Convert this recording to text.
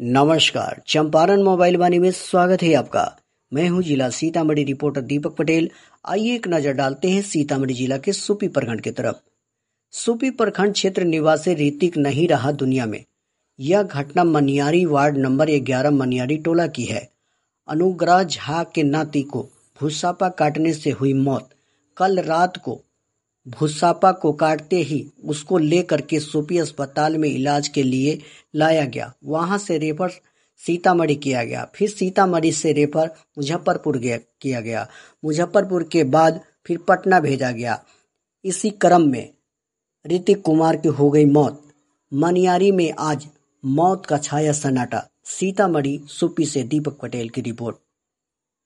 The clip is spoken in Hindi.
नमस्कार, चंपारण मोबाइल वाणी में स्वागत है आपका। मैं हूं जिला सीतामढ़ी रिपोर्टर दीपक पटेल। आइए एक नजर डालते हैं सीतामढ़ी जिला के सुपी प्रखंड की तरफ। सुपी प्रखंड क्षेत्र निवासी ऋतिक नहीं रहा दुनिया में। यह घटना मनियारी वार्ड नंबर 11 मनियारी टोला की है। अनुग्रह झा के नाती को भूसापा काटने से हुई मौत। कल रात को भूसापा को काटते ही उसको लेकर के सुपी अस्पताल में इलाज के लिए लाया गया। वहां से रेफर सीतामढ़ी किया गया, फिर सीतामढ़ी से रेफर मुजफ्फरपुर किया गया। मुजफ्फरपुर के बाद फिर पटना भेजा गया। इसी क्रम में ऋतिक कुमार की हो गई मौत। मनियारी में आज मौत का छाया सन्नाटा। सीतामढ़ी सुपी से दीपक पटेल की रिपोर्ट।